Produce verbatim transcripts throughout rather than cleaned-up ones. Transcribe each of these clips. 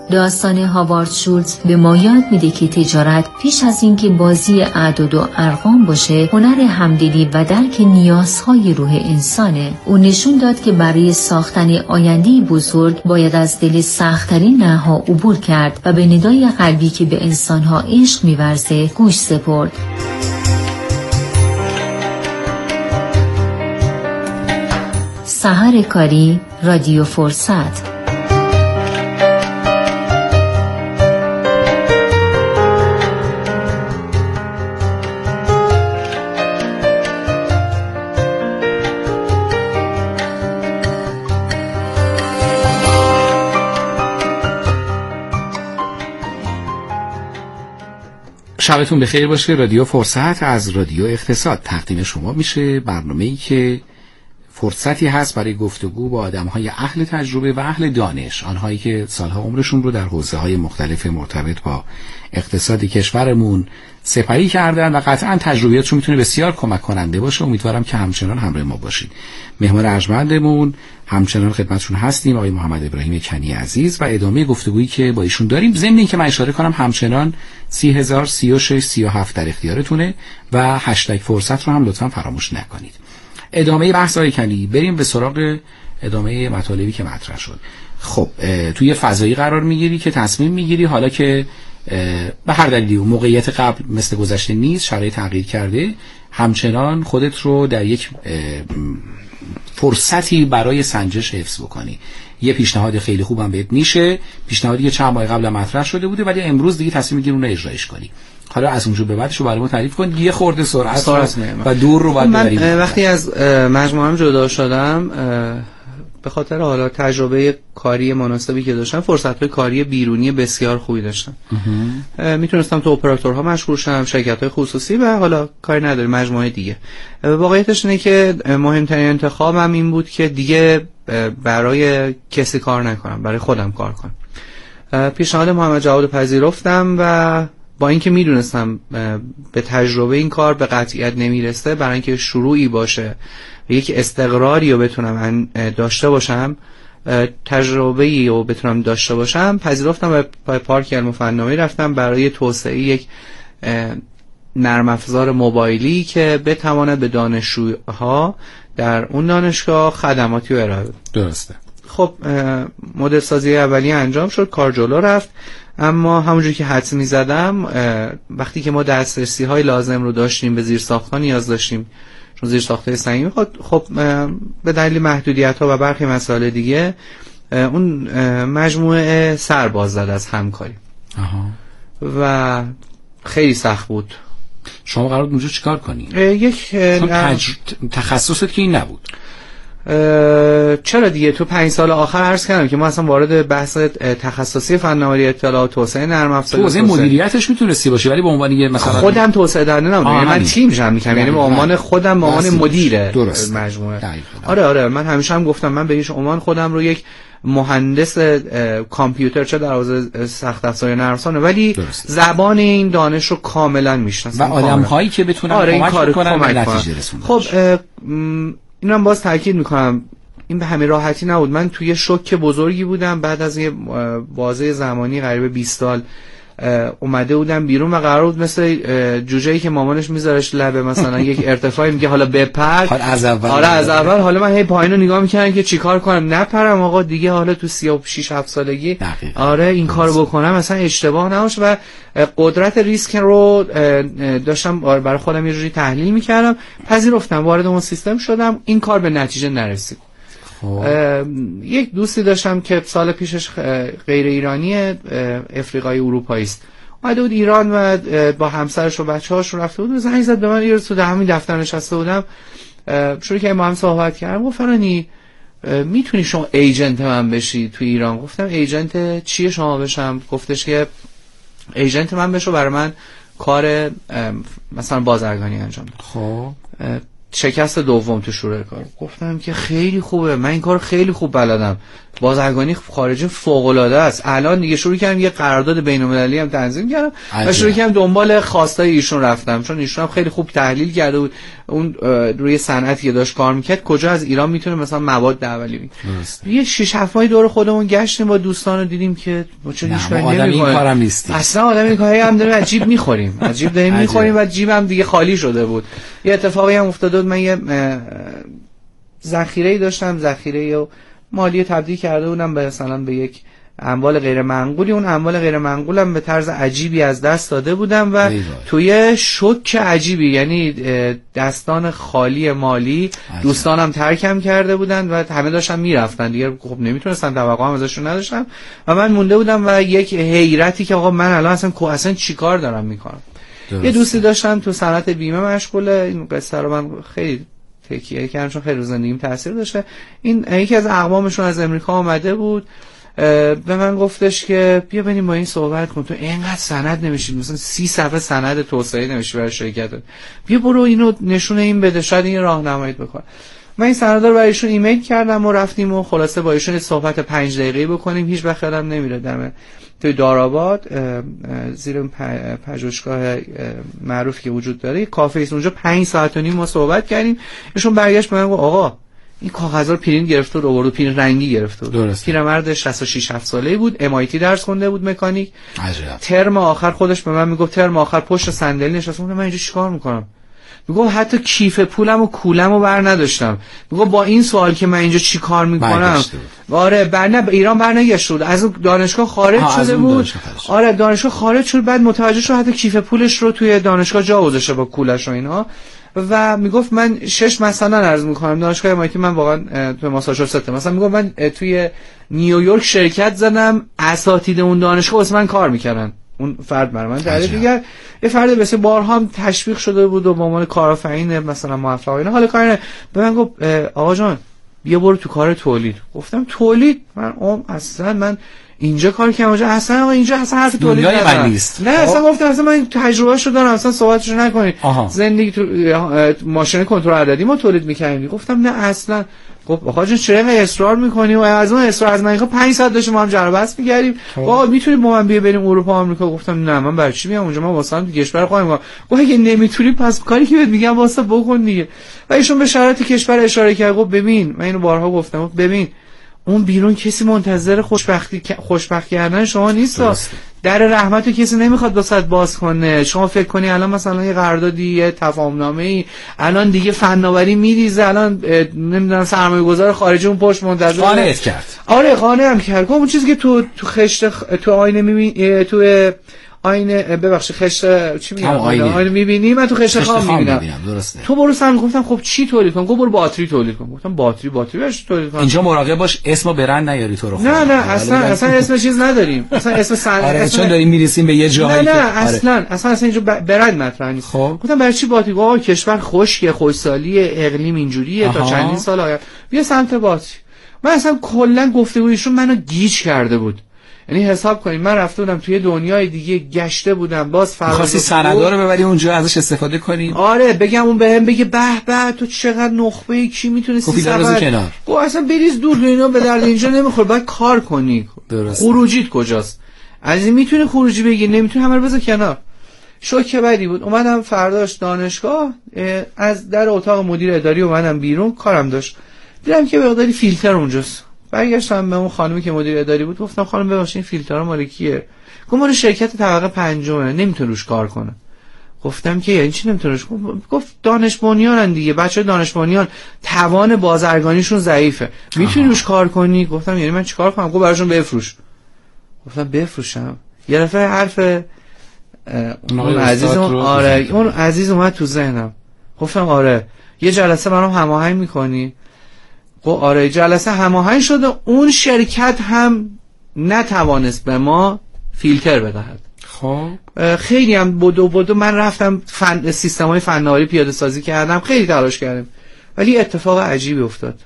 داستان هاوارد شولتز به ما یاد میده که تجارت پیش از اینکه بازی اعداد و ارقام باشه، هنر همدلی و درک نیازهای روح انسانه. او نشون داد که برای ساختن آینده‌ای بزرگ باید از دل سخت‌ترین نه‌ها عبور کرد و به ندای قلبی که به انسان‌ها عشق می‌ورزه گوش سپرد. سحر کاری، رادیو فرصت. شبتون بخیر باشه. رادیو فرصت از رادیو اقتصاد تقدیم شما میشه، برنامه‌ای که فرصتی هست برای گفتگو با آدم‌های اهل تجربه و اهل دانش، آنهایی که سالها عمرشون رو در حوزه‌های مختلف مرتبط با اقتصاد کشورمون سپری کردن و قطعاً تجربیاتشون میتونه بسیار کمک کننده باشه. امیدوارم که همچنان همراه ما باشید. مهمان ارجمندمون همچنان خدمتشون هستیم، آقای محمد ابراهیم کنی عزیز، و ادامه گفتگویی که با ایشون داریم. ضمن اینکه من اشاره کنم همچنان سی هزار سی و شش سی و هفت در اختیارتونه و هشتگ فرصت رو هم لطفاً فراموش نکنید. ادامه بحث آقای کنی، بریم به سراغ ادامه مطالبی که مطرح شد. خب توی فضایی قرار میگیری که تصمیم میگیری، حالا که به هر دلیلی موقعیت قبل مثل گذشته نیست، شرایط تغییر کرده، همچنان خودت رو در یک فرصتی برای سنجش حفظ بکنی. یه پیشنهاد خیلی خوبم بهت میشه، پیشنهادی که چند ماه قبل مطرح شده بوده ولی امروز دیگه تصمیم میگیری اون رو اجرایش کنی. حالا از اونجا به بعدش رو برای ما تعریف کن، یه خورده سرعت و دور رو باید ببریم. من وقتی از مجموعه‌ام جدا شدم به خاطر حالا تجربه کاری مناسبی که داشتم، فرصت‌های کاری بیرونی بسیار خوبی داشتم. میتونستم تو اپراتورها مشغول شم، شرکت‌های خصوصی و حالا کاری نداره مجموعه دیگه. واقعیتش اینه که مهمترین انتخابم این بود که دیگه برای کسی کار نکنم، برای خودم کار کنم. پیشنهاد محمد جواد پذیرفتم و با اینکه میدونستم به تجربه این کار به قطعیت نمیرسه، برای اینکه شروعی باشه و یک استقراری رو بتونم داشته باشم، تجربه‌ای رو بتونم داشته باشم، پذیرفتم و پای پارک علم و فناوری رفتم برای توسعه یک نرم افزار موبایلی که بتواند به دانشجوها در اون دانشگاه خدماتی رو ارائه بده. درسته. خب مدل سازی اولیه انجام شد، کار جلو رفت، اما همونجوری که حدس می‌زدم وقتی که ما دسترسی های لازم رو داشتیم به زیرساخت‌ها نیاز داشتیم، چون زیرساخت‌های سنگین خب به دلیل محدودیت‌ها و برخی مسائل دیگه اون مجموعه سر باز زد از همکاری. آها. و خیلی سخت بود. شما قرار بود اونجا چیکار کنی؟ یک تج... تخصصت که این نبود. چرا دیگه تو پنج سال آخر عرض کردم که ما اصلا وارد بحث تخصصی فناوری اطلاعات و توسعه نرم افزار توسعه مدیریتش میتونستی باشی، ولی به عنوان یه مثلا خودم توسعه دهنده نبودم، یعنی من تیم جمع می‌کردم، یعنی به عنوان خودم به عنوان مدیر مجموعه. آره آره من همیشه هم گفتم من به هیچ عنوان خودم رو یک مهندس کامپیوتر چه در حوزه سخت افزار نرم افزار، ولی درست. زبان این دانش رو کاملا میشناسم و آدم‌هایی که بتونن آره کمک کنن به نتیجه رسوندن. خب اینم باز تاکید میکنم این به همین راحتی نبود. من توی شوک بزرگی بودم، بعد از یه بازه زمانی قریب بیست سال اومده بودم بیرون و قرار بود مثل جوجه‌ای که مامانش میذارش لبه مثلا یک ارتفاعی میگه حالا بپر، حالا از اول آره از اول حالا من هی پایین رو نگاه میکردم که چیکار کنم، نپرم آقا دیگه، حالا تو سی و شش هفت سالگی دقیقا. آره این کارو بکنم مثلا اشتباه نباشه و قدرت ریسک رو داشتم برای خودم یه جوری تحلیل میکردم، پذیرفتم، وارد اون سیستم شدم، این کار به نتیجه نرسید. یک دوستی داشتم که سال پیشش غیر ایرانی افریقایی اروپایی است، اومده بود ایران و با همسرش و بچه‌هاش رفته بود، زنگ زد به من، یه روز تو همین دفتر نشسته بودم، شروع کردیم با هم صحبت کردم، گفت فرانی میتونی شما ایجنت من بشی تو ایران؟ گفتم ایجنت چیه شما بشم؟ گفتش که ایجنت من بشو برای من کار مثلا بازرگانی انجام بده. خب شکست دوم تو شروع کار. گفتم که خیلی خوبه، من این کار خیلی خوب بلدم، بازرگانی خارجی فوق العاده است. الان دیگه شروع کردم یه قرارداد بین‌المللی هم تنظیم کردم و شروع کردم دنبال خواستای ایشون رفتم، چون ایشون هم خیلی خوب تحلیل کرده بود اون روی صنعتی که داشت کار میکرد کجا از ایران میتونه مثلا مواد اولیه بگیره. یه شش هفت ماه دور خودمون گشتیم با دوستان و دیدیم که چون هیچ کاری نمی‌کنیم، اصلا آدم این کاری هم داریم عجیب میخوریم عجیب داریم میخوریم و جیبم دیگه خالی شده بود. یه اتفاقی هم افتاده بود، من یه ذخیره‌ای داشتم، ذخیره مالی تبدیل کرده بودم به مثلا به یک اموال غیر منقولی، اون اموال غیر منقولم به طرز عجیبی از دست داده بودم و توی شوک عجیبی، یعنی دستان خالی مالی دوستانم ترکم کرده بودن و همه داشتن میرفتن دیگه، خب نمیتونستم توقع هم ازشون نداشتم و من مونده بودم و یک حیرتی که آقا من الان اصلا اصلا چیکار دارم میکنم. یه دوستی داشتم تو صنعت بیمه مشغوله، این قصه رو من خیلی تکیه کردم چون خیلی رو زندگیم تاثیر داشته. این یکی از اقوامشون از امریکا آمده بود، به من گفتش که بیا بریم با این صحبت کن، تو اینقدر سند نمیشید، مثلا سی صفحه سند توسعه نمیشی برای شرکت، بیا برو اینو نشونه این بده، شاید این راهنماییت بکنه. من این سندا رو برایشون ایمیل کردم و رفتیم و خلاصه با ایشون صحبت پنج دقیقه‌ای بکنیم. هیچ وقت یادم نمیره دم توی دارآباد زیر پژوهشگاه معروفی که وجود داره کافه است، اونجا پنج ساعت و نیم ما صحبت کردیم. ایشون برگشت به من گفت آقا این کاغذا رو پرینت گرفته و آورد، پرینت رنگی گرفته بود. پیرمرد شصت و شش هفت ساله‌ای بود، ام آی تی درس خونده بود مکانیک. عجب. ترم آخر خودش به من میگفت ترم آخر پشت صندلی نشسته بود، من اینجا چیکار میکنم؟ میگم حتی کیف پولم و کولمو بر نداشتم. میگم با این سوال که من اینجا چی کار میکنم؟ آره بر نه ایران بر نگشت بود، از اون دانشگاه خارج شده بود. دانشگاه آره دانشگاه خارج شد، بعد متوجه شد حتی کیف پولش رو توی دانشگاه جا گذاشته با کولش و اینا و میگفت من شش مثلا عرض میکنم دانشگاه ام آی تی من واقعا تو ماساچوست، مثلا میگم من توی نیویورک شرکت زدم، اساتید اون دانشگاه واسه من کار میکردن. اون فرد برای من در دیگر یه فرد بسیار بارها هم تشویق شده بود و به عنوان کارآفرین مثلا موفق اینا. حالا کار به من گفت آقا جان بیا برو تو کار تولید. گفتم تولید؟ من اون اصلا من اینجا کار کردم، اونجا اصلا آقا اینجا اصلا حرف تولید نیست. نه اصلا گفتم اصلا من تجربهشو دارم، اصلا صحبتشو نکنید. زندگی تو ماشین کنترل عددی ما تولید می‌کردیم. گفتم نه اصلا. گفت آقا جون چرا اصرار می‌کنی و از اون اصرار از من پنج ساعت داشتیم ما هم جر بحث می‌کردیم. آقا میتونی با من بیا بریم اروپا آمریکا؟ گفتم نه من برای چی میام اونجا، من واسه هم کشور خودم. گفت اگه نمیتونی پس کاری که بهت میگم واسه بکن دیگه. و ایشون به شرایط کشور اشاره کرد. گفت ببین من اینو بارها گفتم، ببین اون بیرون کسی منتظر خوشبختی خوشبخت کردن شما نیست، در رحمتو کسی نمیخواد واسط باز کنه. شما فکر کنی الان مثلا یه قراردادی یه تفاهمنامه‌ای الان دیگه فناوری میریزه، الان نمیدونم سرمایه‌گذار خارجی اون پشت منتظر قانعت کرد. آره قانعم کرد. اون چیزی که تو تو خشت تو آینه میبینی، تو آینه ببخشید خشت چی میگم آینه میبینی، من تو خشت خام میبینم. تو برو سن. گفتم خب چی تولید کنم؟ گفت برو باتری تولید کن. گفتم باتری باتری برش تولید کنم. اینجا مراقب باش اسمو برند نیاری تو رو. نه نه اصلا اصلا اسم چیز نداریم، اصلا اسم صنعت. آره چون داریم میرسیم به یه جایی نه نه اصلا اصلا اصلا اینجا برند مطرح نیست. گفتم برای چی باتری؟ آقا کشور خشکه، خوشسالی اقلیم اینجوریه تا چندین سال آینده، بیا سمت باتری. من اصلا کلا گفتگویشون منو گیج کرده بود. یعنی حساب کنید من رفته بودم توی دنیای دیگه، گشته بودم، باز فردا خواستی سندا رو ببری اونجا ازش استفاده کنی. آره بگم اون بهم بگه به به تو چقدر نخبه‌ای، کی میتونه سی سفر کنار. گو اصلا بریز دور، اینا به درد اینجا نمیخوره، باید کار کنی. درست. خروجیت کجاست؟ از این میتونه خروجی بگی، نمیتونه همه رو بذار کنار. شوکه بدی بود. اومدم فرداش دانشگاه، از در اتاق مدیر اداری اومدم بیرون، کارم داشت، دیدم که مقداری فیلتر اونجاست. برگشتم به اون خانمی که مدیر اداری بود، گفتم خانم ببخشید این فیلترها مال کیه؟ گفت مال شرکت طبقه پنجمه، نمیتونه روش کار کنه. گفتم که یعنی چی نمیتونه روش؟ گفت دانش بنیانن دیگه، بچه دانش بنیان توان بازرگانیشون ضعیفه، میتونی روش کار کنی؟ گفتم یعنی من چیکار کنم؟ گفت براشون بفروش. گفتم بفروشم؟ یه دفعه حرف اون عزیزم آره اون عزیز اومد تو ذهنم. گفتم آره یه جلسه برام هماهنگ میکنی؟ خب آره جلسه هماهنگ شده. اون شرکت هم نتوانست به ما فیلتر بدهد. خب خیلی هم بدو بدو من رفتم فن... سیستم‌های فناوری پیاده سازی کردم، خیلی تلاش کردم، ولی اتفاق عجیبی افتاد.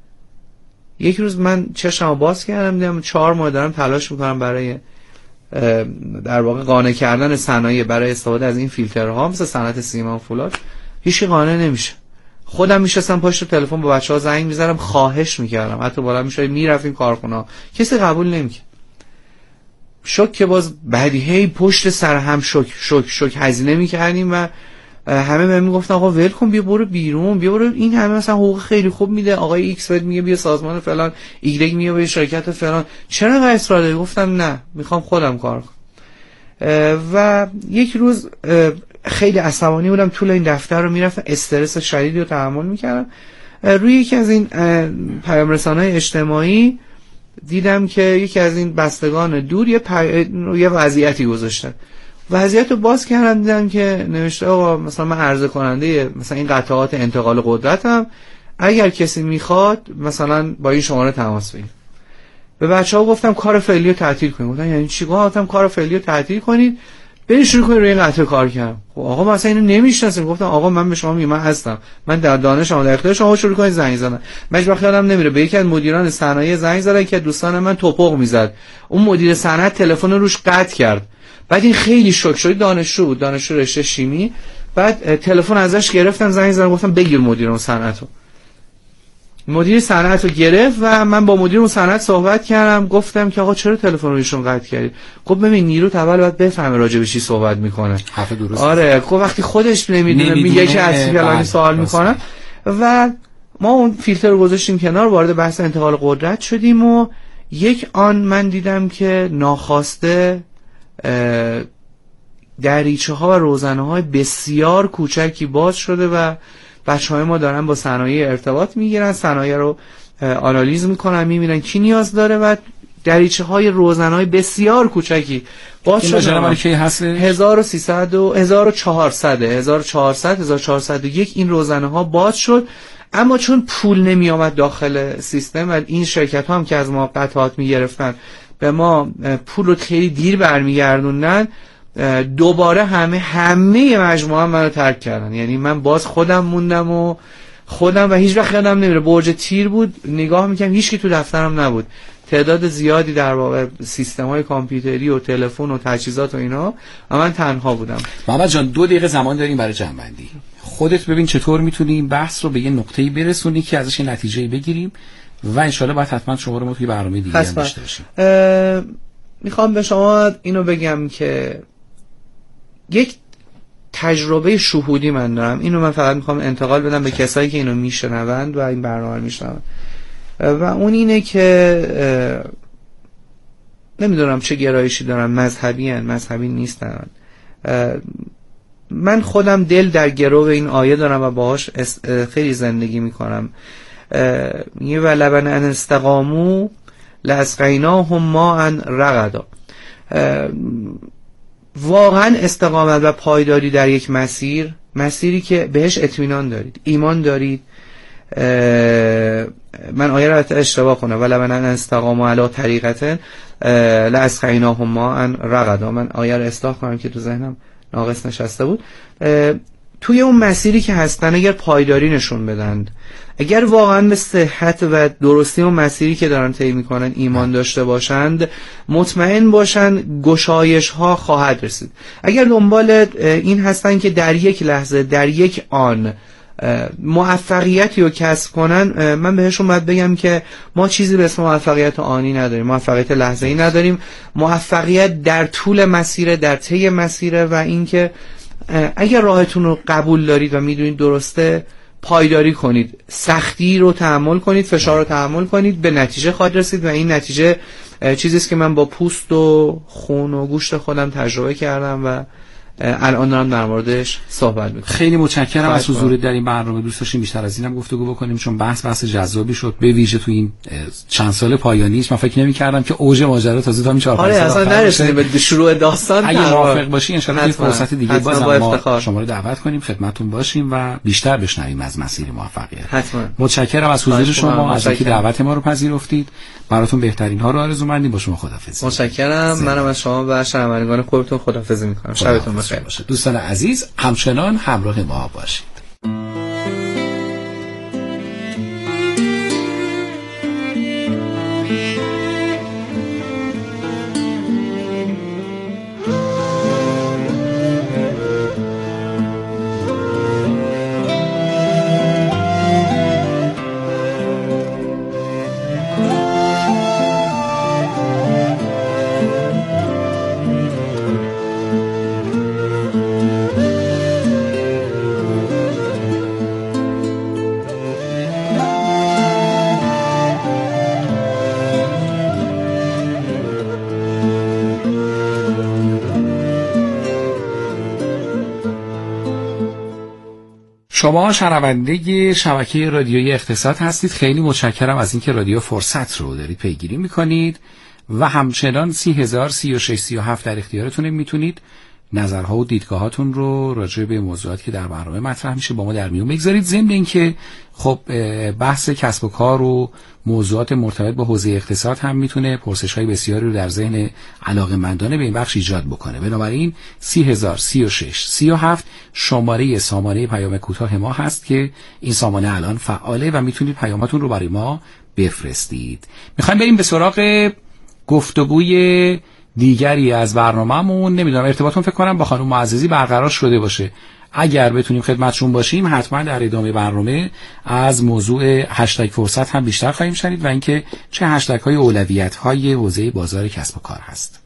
یک روز من چشمو باز کردم دیدم چهار ماه دارم تلاش میکنم برای در واقع قانع کردن صنایع برای استفاده از این فیلترها مثل صنعت سیمان فولاد، هیچ قانع نمیشه. خودم میشستم پشت تلفن با بچه‌ها زنگ میزدم، خواهش میکردم، حتی بالا میشد میرفتیم کارخونه، کسی قبول نمیکرد. شوک که باز بدیهی پشت سر هم شوک شوک شوک هزینه میکردیم و همه بهم میگفتن آقا ول کن، بیا برو بیرون، بیا برو، این همه مثلا حقوق خیلی خوب میده، آقای ایکس بهت میگه بیا سازمان فلان، ایگرگ میگه بیا شرکت فلان، چرا انقدر اصرار داری؟ گفتم نه، میخوام خودم کار کنم. و یک روز خیلی عصبانی بودم، طول این دفتر رو میرفتم، استرس شدیدی رو تحمل میکردم. روی یکی از این پیام رسانه‌های اجتماعی دیدم که یکی از این بستگان دور یه, پی... یه وضعیتی گذاشتن. وضعیت رو باز کردم، دیدم که نوشته آقا مثلا من عرضه کننده مثلا این قطعات انتقال قدرتم، اگر کسی میخواد مثلا با این شماره تماس بگیره. به بچه‌ها گفتم کار فعلی رو تعطیل کنید. گفتن یعنی چی؟ گفتم کار فعلی رو تعطیل کنید، برید شروع کنید روی این قطعه کار کردن. خب آقا مثلا اینو نمیشناسیم. گفتم آقا من به شما میگم من هستم، من در دانشم در اختیار شما، شروع کنید زنگ زدن. من هیچ وقت یادم نمیره به یکی از مدیران صنایع زنگ زدم که دوستان من توپق میزد، اون مدیر صنعت تلفن روش قطع کرد. بعد این خیلی شوک شد، دانشجو بود، دانشجو رشته شیمی. بعد تلفن ازش گرفتم، زنگ زدم گفتم بگیر مدیر اون صنعتو. مدیر صنعت رو گرفت و من با مدیر اون صنعت صحبت کردم، گفتم که آقا چرا تلفن رو ایشون قطع کردی؟ گفت ببین نیرو اول باید بفهمه راجع به چی صحبت میکنه. حرف درست. آره گفت وقتی خودش نمیدونه میگه که از فلانی سوال میکنه. و ما اون فیلتر رو گذاشتیم کنار، وارد بحث انتقال قدرت شدیم و یک آن من دیدم که ناخواسته دریچه ها و روزنه های بسیار کوچکی باز شده و بچه های ما دارن با صنایع ارتباط میگیرن، صنایع رو آنالیز میکنن، میبینن کی نیاز داره و دریچه های روزنه های بسیار کوچکی باز شده. این کی هست؟ هزار و سیصد و هزار و چهارصد هزار و چهارصد هزار و چهارصد و یک این روزنه ها باز شد. اما چون پول نمی آمد داخل سیستم و این شرکت ها هم که از ما قطعات می گرفتن به ما پول رو خیلی دیر برمیگردوندن، دوباره همه همه مجموعه هم منو ترک کردن. یعنی من باز خودم موندم و خودم و هیچ وقت یادم نمیره برج تیر بود، نگاه میکنم هیچ کی تو دفترم نبود، تعداد زیادی در واقع سیستم‌های کامپیوتری و تلفن و تجهیزات و اینا و من تنها بودم. محمد جان دو دقیقه زمان داریم برای جمع‌بندی. خودت ببین چطور میتونی این بحث رو به یه نقطه‌ای برسونی که ازش نتیجه‌ای بگیریم و ان شاءالله بعد حتما شما رو ما توی برنامه دیگه هم داشته باشیم. میخوام به شما اینو بگم که یک تجربه شهودی من دارم، اینو من فقط میخوام انتقال بدم به کسایی که اینو میشنوند و این برنامه رو میشنوند و اون اینه که نمیدونم چه گرایشی دارن، مذهبی هن مذهبی نیستن. من خودم دل در گرو این آیه دارم و باهاش خیلی زندگی میکنم. یه ولبن ان استقامو لاسقیناهم ماء رغدا. واقعا استقامت و پایداری در یک مسیر، مسیری که بهش اطمینان دارید، ایمان دارید. من آیه رو اشتباه کنم ولی من استقاموا علی طریقه لاسقیناهم ماء رغدا، من آیه رو اصلاح کنم که تو ذهنم ناقص نشسته بود. توی اون مسیری که هستن اگر پایداری نشون بدن، اگر واقعا به صحت و درستی اون مسیری که دارن طی میکنن ایمان داشته باشند، مطمئن باشن گشایش ها خواهد رسید. اگر دنبال این هستن که در یک لحظه در یک آن موفقیتی رو کسب کنن، من بهشون باید بگم که ما چیزی به اسم موفقیت آنی نداریم، موفقیت لحظه‌ای نداریم. موفقیت در طول مسیر، در طی مسیر و اینکه اگر راهتون رو قبول دارید و میدونید درسته، پایداری کنید، سختی رو تحمل کنید، فشار رو تحمل کنید، به نتیجه خواهید رسید و این نتیجه چیزی است که من با پوست و خون و گوشت خودم تجربه کردم و الان دارم در موردش صحبت میکنم. خیلی متشکرم از حضورت در این برنامه. دوست داشتیم بیشتر از اینم گفتگو بکنیم چون بحث بحث جذابی شد، به ویژه تو این چند سال پایانیش. من فکر نمی‌کردم که اوج ماجرا تازه تا همین چهار پنج سال آره اصلا نرسیدیم به شروع داستان. اگه موافق باشی ان شاءالله فرصت دیگه باز ما شما رو دعوت کنیم خدمتتون باشیم و بیشتر بشنویم از مسیر موفقیت. حتما. متشکرم از حضور شما، از اینکه دعوت ما رو پذیرفتید. براتون بهترین ها رو آرزومندیم. با شما خداحافظی. متشکرم. منم از شما و شنوندگان خوبتون خداحافظی می‌کنم. شبتون بخیر. دوستان عزیز همچنان همراه ما باشید. شما شنونده شبکه رادیویی اقتصاد هستید. خیلی متشکرم از اینکه رادیو فرصت رو دارید پیگیری میکنید و همچنان سی هزار سی و شش سی و هفت در اختیارتونه. میتونید نظرها و دیدگاهاتون رو راجع به موضوعاتی که در برنامه مطرح میشه با ما در میون بگذارید. ضمن اینکه خب بحث کسب و کار و موضوعات مرتبط با حوزه اقتصاد هم میتونه پرسش‌های بسیاری رو در ذهن علاقه‌مندان به این بخش ایجاد بکنه. بنابراین سی هزار سی و شش سی و هفت شماره سامانه پیام کوتاه ما هست که این سامانه الان فعاله و میتونید پیاماتون رو برای ما بفرستید. میخوایم بریم به سراغ گفتگوی دیگری از برنامه‌مون. نمیدونم ارتباطتون فکر کنم با خانم معززی برقرار شده باشه. اگر بتونیم خدمتشون باشیم حتما در ادامه برنامه از موضوع هشتگ فرصت هم بیشتر خواهیم شنید و اینکه چه هشتگ های اولویت های حوزه بازار کسب و کار هست.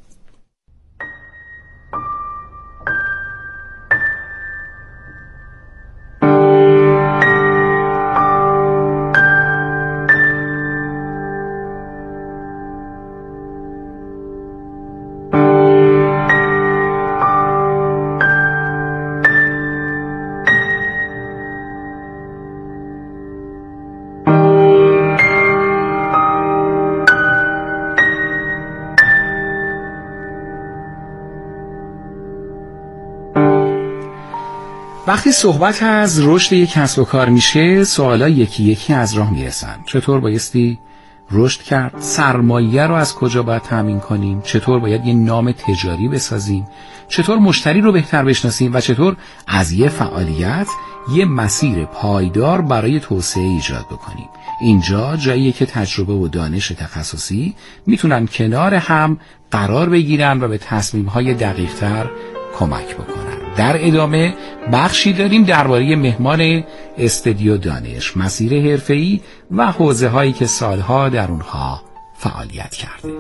وقتی صحبت از رشد یک کسب و کار میشه، سوالا یکی یکی از راه میرسن. چطور بایستی رشد کرد؟ سرمایه رو از کجا باید تامین کنیم؟ چطور باید یه نام تجاری بسازیم؟ چطور مشتری رو بهتر بشناسیم؟ و چطور از یه فعالیت یه مسیر پایدار برای توسعه ایجاد بکنیم؟ اینجا جاییه که تجربه و دانش تخصصی میتونن کنار هم قرار بگیرن و به تصمیم‌های دقیق‌تر کمک بکنن. در ادامه بخشی داریم درباره مهمان استودیو دانش، مسیر حرفه‌ای و حوزه‌هایی که سالها در اونها فعالیت کرده.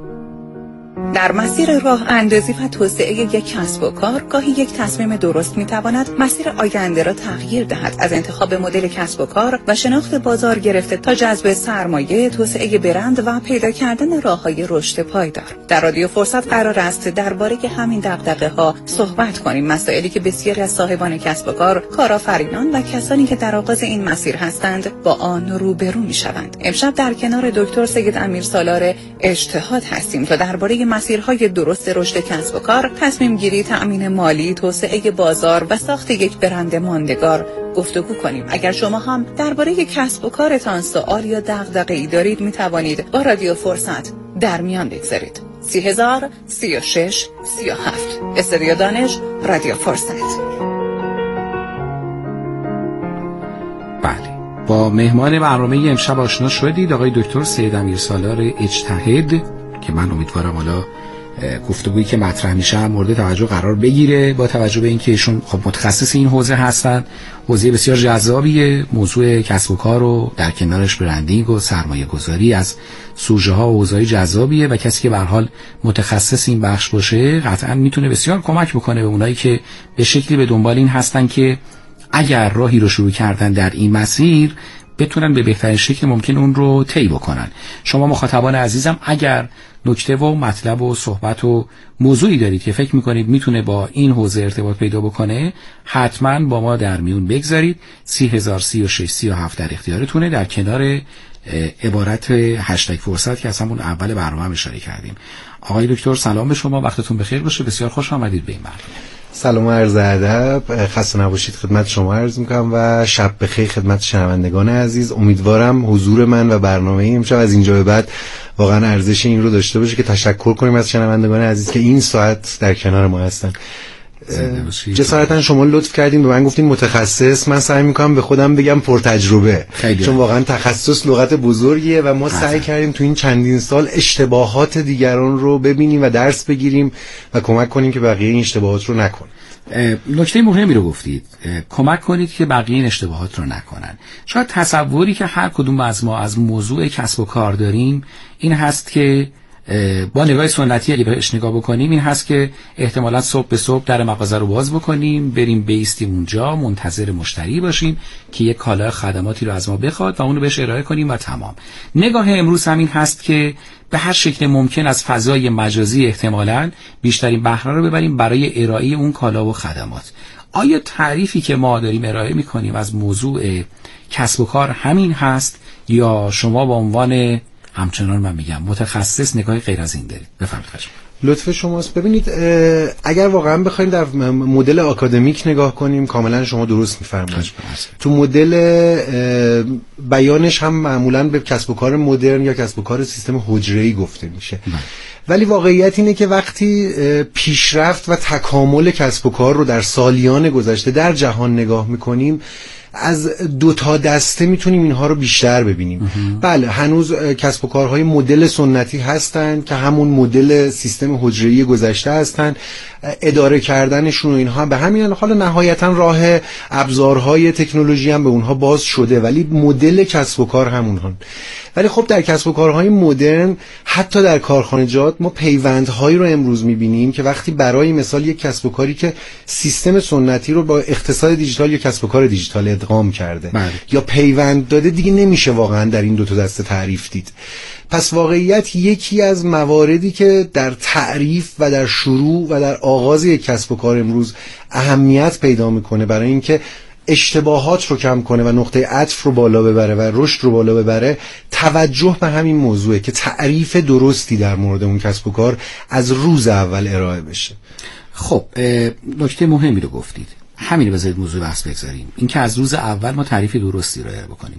در مسیر راه اندازی و توسعه یک کسب و کار گاهی یک تصمیم درست میتواند مسیر آینده را تغییر دهد. از انتخاب مدل کسب و کار و شناخت بازار گرفته تا جذب سرمایه، توسعه برند و پیدا کردن راه‌های رشد پایدار. در رادیو فرصت قرار است درباره همین دغدغه‌ها صحبت کنیم، مسائلی که بسیاری از صاحبان کسب و کار، کارآفرینان و کسانی که در آغاز این مسیر هستند با آن روبرو میشوند. امشب در کنار دکتر سید امیرسالار اجتهاد هستیم تا درباره مسیرهای درست رشد کسب و کار، تصمیم گیری، تأمین مالی، توسعه بازار و ساخت یک برند ماندگار گفتگو کنیم. اگر شما هم درباره کسب و کارتان سوال یا دغدغه‌ای دارید، می توانید با رادیو فرصت در میان بگذارید. سی هزار سی و شش سی و هفت استودیو دانش، رادیو فرصت. بله، با مهمان برنامه امشب آشنا شدید، آقای دکتر سید امیرسالار اجتهاد، که من امیدوارم حالا گفتگویی که مطرح میشه مورد توجه قرار بگیره، با توجه به اینکه ایشون خب متخصص این حوزه هستن. حوزه بسیار جذابیه، موضوع کسب و کار و در کنارش برندینگ و سرمایه گذاری از سوژه ها و حوزه‌های جذابیه و کسی که به هر حال متخصص این بخش باشه قطعا میتونه بسیار کمک بکنه به اونایی که به شکلی به دنبال این هستن که اگر راهی رو شروع کردن در این مسیر بتونن به بهترین شکل ممکن اون رو طی بکنن. شما مخاطبان عزیزم اگر نکته و مطلب و صحبت و موضوعی دارید که فکر میکنید میتونه با این حوزه ارتباط پیدا بکنه، حتما با ما در میون بگذارید. سی هزار سی و شش سی و هفت در اختیارتونه، در کنار عبارت هشتگ فرصت که از همون اول برنامه هم اشاره کردیم. آقای دکتر سلام به شما، وقتتون بخیر باشه، بسیار خوش آمدید به این برنامه. سلام و عرض ادب، خسته نباشید خدمت شما عرض میکنم و شب بخیر خدمت شنوندگان عزیز. امیدوارم حضور من و برنامه امشب از اینجا به بعد واقعا ارزش این رو داشته باشه که تشکر کنیم از شنوندگان عزیز که این ساعت در کنار ما هستن. جسارتا شما لطف کردین به من گفتین متخصص، من سعی میکنم به خودم بگم پرتجربه، چون واقعا تخصص لغت بزرگیه و ما سعی کردیم تو این چندین سال اشتباهات دیگران رو ببینیم و درس بگیریم و کمک کنیم که بقیه این اشتباهات رو نکنن. نکته مهمی رو گفتید، کمک کنید که بقیه این اشتباهات رو نکنن. شاید تصوری که هر کدوم از ما از موضوع کسب و کار داریم این هست که با نگاه سنتی اگه بهش نگاه بکنیم این هست که احتمالاً صبح به صبح در مغازه رو باز بکنیم، بریم بیستیم اونجا، منتظر مشتری باشیم که یک کالا خدماتی رو از ما بخواد و اون رو بهش ارائه کنیم و تمام. نگاه امروز همین هست که به هر شکل ممکن از فضای مجازی احتمالاً بیشترین بهره رو ببریم برای ارائه اون کالا و خدمات. آیا تعریفی که ما داریم ارائه میکنیم از موضوع کسب و کار همین هست یا شما به عنوان همچنان من میگم متخصص نگاهی غیر از این دارید؟ بفرمایید. لطف شماست. ببینید اگر واقعا بخوایم در مدل آکادمیک نگاه کنیم کاملا شما درست میفرمایید. تو مدل بیانش هم معمولا به کسب و کار مدرن یا کسب و کار سیستم حجره‌ای گفته میشه. ولی واقعیت اینه که وقتی پیشرفت و تکامل کسب و کار رو در سالیان گذشته در جهان نگاه میکنیم از دو تا دسته میتونیم اینها رو بیشتر ببینیم. بله هنوز کسب و کارهای مدل سنتی هستن که همون مدل سیستم حجره‌ای گذشته هستن، اداره کردنشون و اینها به همین حال نهایتا راه ابزارهای تکنولوژی هم به اونها باز شده ولی مدل کسب و کار همونها. ولی خب در کسب و کارهای مدرن حتی در کارخانجات ما پیوندهایی رو امروز میبینیم که وقتی برای مثال یک کسب و کاری که سیستم سنتی رو با اقتصاد دیجیتال یا کسب و کار دیجیتال ادغام کرده بله. یا پیوند داده دیگه نمیشه واقعا در این دو تا دسته تعریف دید. پس واقعیت یکی از مواردی که در تعریف و در شروع و در آغاز یک کسب و کار امروز اهمیت پیدا میکنه برای اینکه اشتباهات رو کم کنه و نقطه عطف رو بالا ببره و رشد رو بالا ببره توجه به همین موضوعه که تعریف درستی در مورد اون کسب و کار از روز اول ارائه بشه. خب نکته مهمی رو گفتید، همین رو بذارید موضوع بحث بگذاریم، این که از روز اول ما تعریف درستی رو ارائه بکنیم.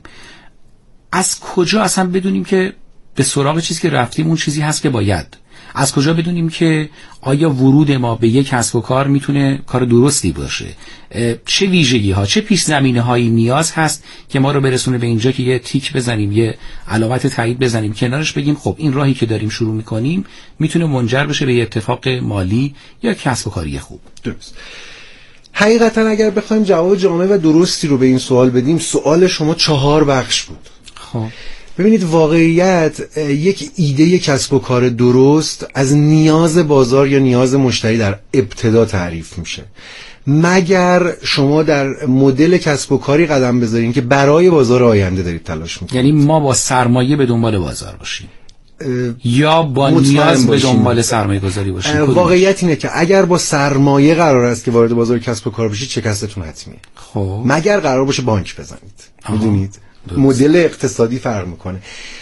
از کجا اصلا بدونیم که به سراغ چیزی که رفتیم اون چیزی هست که باید؟ از کجا بدونیم که آیا ورود ما به یک کسب و کار میتونه کار درستی باشه؟ چه ویژگی ها، چه پیش زمینه هایی نیاز هست که ما رو برسونه به اینجا که یه تیک بزنیم، یه علامت تایید بزنیم، کنارش بگیم خب این راهی که داریم شروع میکنیم میتونه منجر بشه به یه اتفاق مالی یا کسب و کاری خوب؟ درست. حقیقتا اگر بخوایم جواب جامع و درستی رو به این سوال بدیم، سوال شما چهار بخش بود. خب ببینید واقعیت یک ایده کسب و کار درست از نیاز بازار یا نیاز مشتری در ابتدا تعریف میشه، مگر شما در مدل کسب و کاری قدم بذارین که برای بازار آینده دارید تلاش میکنید. یعنی ما با سرمایه به دنبال بازار باشیم یا با نیاز به دنبال سرمایه گذاری باشیم؟ واقعیت اینه که اگر با سرمایه قرار است که وارد بازار کسب و کار بشید شکستتون حتمیه. خب مگر قرار باشه بانک بزنید. میدونید مدل اقتصادی فرق میکنه.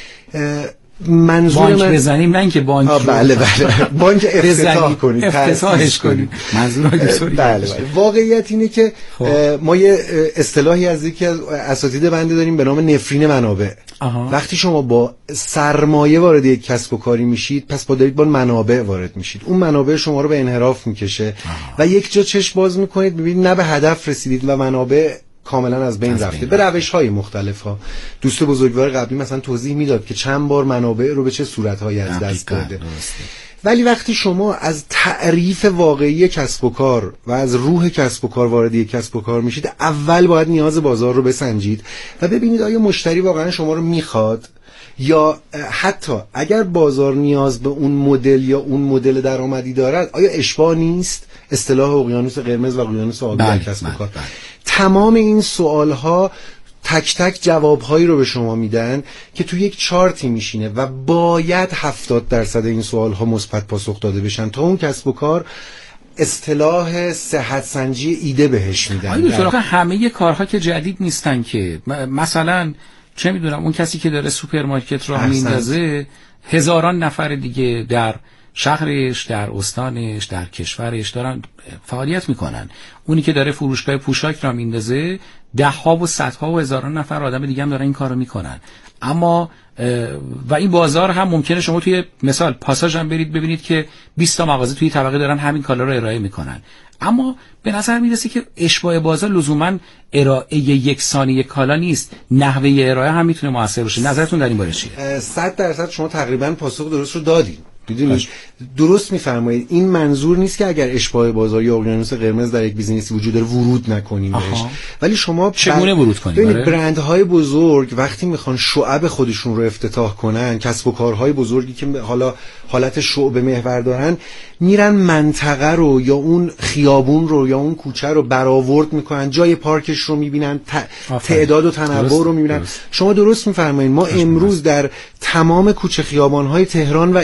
منظور بانک من بزنیم نه اینکه بانک رو بله بله بانک افتتاح کنید، افتتاحش کنید. منظور بله بله. واقعیت اینه که ما یه اصطلاحی از یکی از اساتید بنده داریم به نام نفرین منابع. آها. وقتی شما با سرمایه وارد یک کسب و کاری میشید پس با دارید با منابع وارد میشید، اون منابع شما رو به انحراف میکشه و یک جا چشم باز میکنید میبینید نه به هدف رسیدید و منابع کاملا از بین رفته به روش‌های مختلف ها. دوست بزرگوار قبلی مثلا توضیح میداد که چند بار منابع رو به چه صورت‌هایی از دست داده. ولی وقتی شما از تعریف واقعی کسب و کار و از روح کسب و کار وارد یک کسب و کار میشید، اول باید نیاز بازار رو بسنجید و ببینید آیا مشتری واقعا شما رو میخواد یا حتی اگر بازار نیاز به اون مدل یا اون مدل درآمدی دارد آیا اشباع نیست؟ اصطلاح اقیانوس قرمز و اقیانوس آبی در کسب و کار. تمام این سوالها تک تک جوابهایی رو به شما میدن که تو یک چارتی میشینه و باید هفتاد درصد این سوالها مثبت پاسخ داده بشن تا اون کسب و کار اصطلاح صحت سنجی ایده بهش میدن. آیا همه کارها که جدید نیستن که مثلا چه میدونم اون کسی که داره سوپرمارکت راه میندازه هزاران نفر دیگه در شهرش، در استانش، در کشورش دارن فعالیت میکنن. اونی که داره فروشگاه پوشاک را میندازه ده ها و صدها و هزاران نفر آدم دیگه هم دارن این کارو میکنن. اما و این بازار هم ممکنه شما توی مثال پاساژ هم برید ببینید که بیست تا مغازه توی طبقه دارن همین کالا رو ارائه میکنن. اما به نظر میرسه که اشباع بازار لزوما ارائه یکسانی یک کالا نیست، نحوه ارائه هم میتونه موثر باشه. نظرتون در این باره چیه؟ صد درصد شما تقریبا پاسخ درست رو دادید. میدونید درست میفرمایید. این منظور نیست که اگر اشباع بازار یا اقیانوس قرمز در یک بیزینسی وجود داره ورود نکنیم بهش، ولی شما چگونه ورود کنید؟ ببینید برندهای بزرگ وقتی میخوان شعب خودشون رو افتتاح کنن، کسب و کارهای بزرگی که حالا حالت شعبه محور دارن میرن منطقه رو یا اون خیابون رو یا اون کوچه رو برآورد میکنن، جای پارکش رو میبینن، تعداد و تنوع رو میبینن. شما درست میفرمایید. ما درست امروز درست. در تمام کوچه خیابان‌های تهران و ایران میبینیم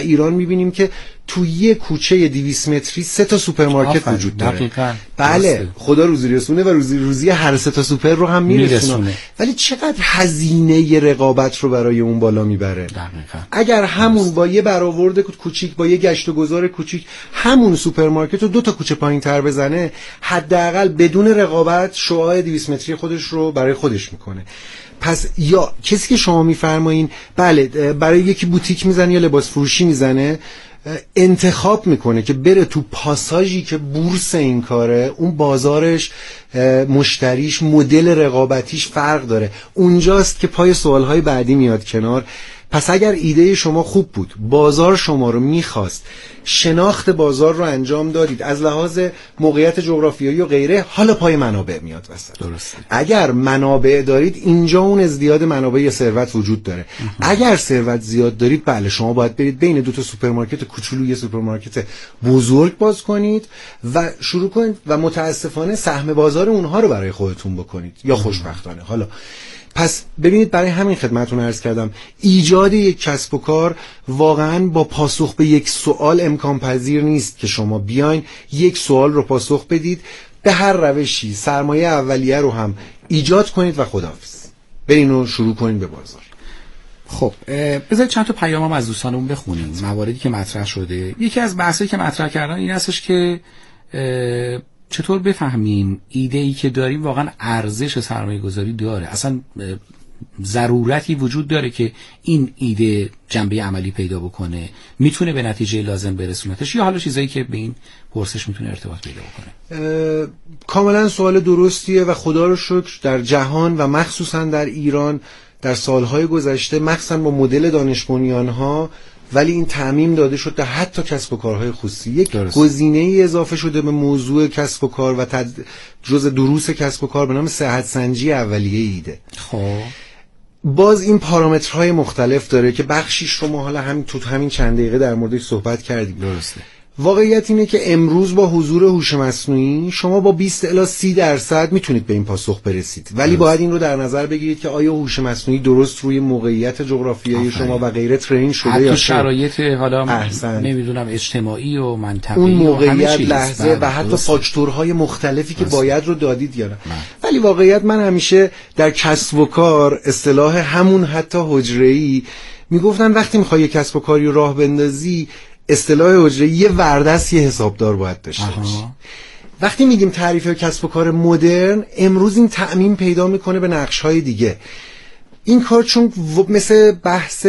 میبینیم که تو یه کوچه دویست متری سه تا سوپرمارکت وجود داره. دقیقاً. بله درسته. خدا روزی رسونه و روزی روزی هر سه تا سوپر رو هم میرسونه. ولی چقدر هزینه رقابت رو برای اون بالا میبره. دقیقاً. اگر همون با یه برآورد کوچیک، با یه گشت و گذار کوچیک، همون سوپرمارکت رو دو تا کوچه پایین‌تر بزنه، حداقل بدون رقابت شعاع دویست متری خودش رو برای خودش میکنه. پس یا کسی که شما میفرمایین بله برای یکی بوتیک میزنه یا لباس فروشی میزنه، انتخاب میکنه که بره تو پاساژی که بورس این کاره، اون بازارش، مشتریش، مدل رقابتیش فرق داره. اونجاست که پای سوالهای بعدی میاد کنار. پس اگر ایده شما خوب بود، بازار شما رو میخواست، شناخت بازار رو انجام دادید از لحاظ موقعیت جغرافیایی و غیره، حالا پای منابع میاد وسط. درسته. اگر منابع دارید، اینجا اون ازدیاد منابع یا ثروت وجود داره. اگر ثروت زیاد دارید، بله شما باید برید بین دو تا سوپرمارکت کوچولو یه سوپرمارکت بزرگ باز کنید و شروع کنید و متاسفانه سهم بازار اونها رو برای خودتون بکنید یا خوشبختانه. حالا پس ببینید، برای همین خدمتتون عرض کردم ایجاد یک کسب و کار واقعا با پاسخ به یک سوال امکان پذیر نیست که شما بیاین یک سوال رو پاسخ بدید، به هر روشی سرمایه اولیه رو هم ایجاد کنید و خداحافظ برین و شروع کنید به بازار. خب بذارید چند تا پیام هم از دوستانمون بخونیم، مواردی که مطرح شده. یکی از بحثایی که مطرح کردن این هستش که چطور بفهمیم ایده ای که داریم واقعا ارزش سرمایه گذاری داره، اصلا ضرورتی وجود داره که این ایده جنبه عملی پیدا بکنه، میتونه به نتیجه لازم برسونتش، یا حالا چیزایی که به این پرسش میتونه ارتباط پیدا بکنه. کاملا سوال درستیه و خدا رو شکر در جهان و مخصوصا در ایران در سالهای گذشته، مخصوصا با مدل دانش بنیان‌ها، ولی این تعمیم داده شد در حتی کسب و کارهای خصوصی. یک گزینه‌ای اضافه شده به موضوع کسب و کار و تد... جزء دروس کسب و کار به نام صحت سنجی اولیه ایده. خب باز این پارامترهای مختلف داره که بخشیش رو ما حالا همین تو همین چند دقیقه در موردش صحبت کردیم. درسته. واقعیت اینه که امروز با حضور هوش مصنوعی شما با بیست الی سی درصد میتونید به این پاسخ برسید، ولی درست. باید این رو در نظر بگیرید که آیا هوش مصنوعی درست روی موقعیت جغرافیایی شما و غیره ترین شده حتی یا شرایط حالا احسن. نمیدونم اجتماعی و منطقه‌ای اون موقعیت لحظه و حتی فاکتورهای مختلفی که باید رو دادید یا نه. ولی واقعیت من همیشه در کسب و کار اصطلاح همون حتی حجره‌ای میگفتن وقتی میخوای کسب و کاری رو راه بندازی، اصطلاح حجره یه وردست یه حسابدار باید داشته باشی. وقتی میگیم تعریف کسب و کار مدرن، امروز این تعمیم پیدا میکنه به نقش‌های دیگه. این کار چون مثل بحث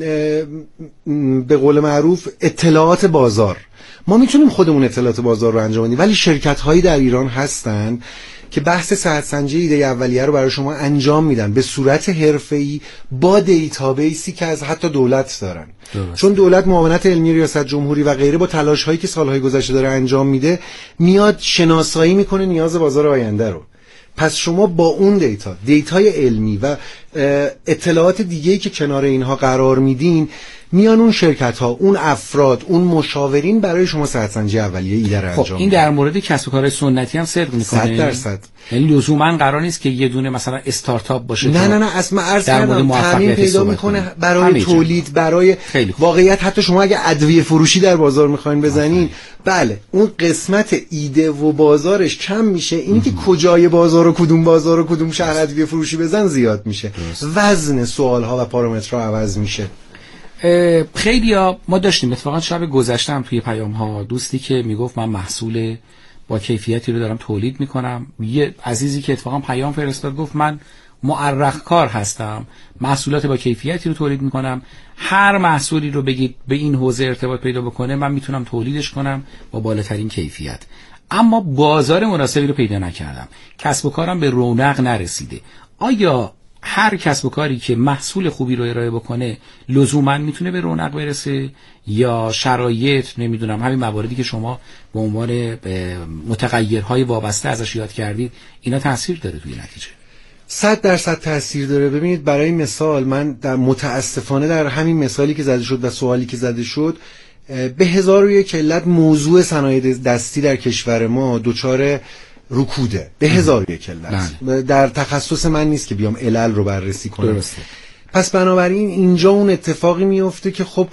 به قول معروف اطلاعات بازار، ما میتونیم خودمون اطلاعات بازار رو انجام بدیم، ولی شرکت‌هایی در ایران هستن که بحث صحت سنجی ایده اولیه رو برای شما انجام میدن به صورت حرفه‌ای با دیتابیسی که از حتی دولت دارن. درست. چون دولت معاونت علمی، ریاست جمهوری و غیره با تلاش‌هایی که سالهای گذشته داره انجام میده، میاد شناسایی میکنه نیاز بازار آینده رو. پس شما با اون دیتا، دیتای علمی و اطلاعات دیگه‌ای که کنار اینها قرار میدین، میان اون شرکت ها، اون افراد، اون مشاورین برای شما صحت سنجی اولیه ایده رو انجام. خب این در مورد کسب و کار سنتی هم صدق میکنه. صد درصد. یعنی لزوما قرار نیست که یه دونه مثلا استارتاپ باشه. نه نه نه اصلا عرض کردم تعمیم پیدا میکنه برای تولید، برای واقعیت. حتی شما اگه ادویه فروشی در بازار میخواین بزنین، بله اون قسمت ایده و بازارش کم میشه، اینی که کجای بازار و کدوم بازار و کدوم شهر ادویه فروشی بزن زیاد میشه. درست. وزن سوال ها و پارامترها عوض میشه. خیلی ها ما داشتیم اتفاقا شب گذشته هم توی پیام ها دوستی که میگفت من محصول با کیفیتی رو دارم تولید میکنم. یه عزیزی که اتفاقا پیام فرستاد گفت من مؤرخ کار هستم، محصولات با کیفیتی رو تولید میکنم، هر محصولی رو بگید به این حوزه ارتباط پیدا بکنه من میتونم تولیدش کنم با بالاترین کیفیت، اما بازار مناسبی رو پیدا نکردم، کسب و کارم به رونق نرسیده. آیا هر کسب و کاری که محصول خوبی رو ارائه بکنه لزوما میتونه به رونق برسه، یا شرایط نمیدونم همین مواردی که شما به عنوان متغیرهای وابسته ازش یاد کردید اینا تاثیر داره توی نتیجه؟ صد درصد تاثیر داره. ببینید برای مثال من در متاسفانه در همین مثالی که زده شد و سوالی که زده شد به هزار و یک علت موضوع صنایع دستی در کشور ما دچار رکوده، به هزار و یک علت. در تخصص من نیست که بیام علل رو بررسی کنم. درسته. پس بنابراین اینجا اون اتفاقی میفته که خب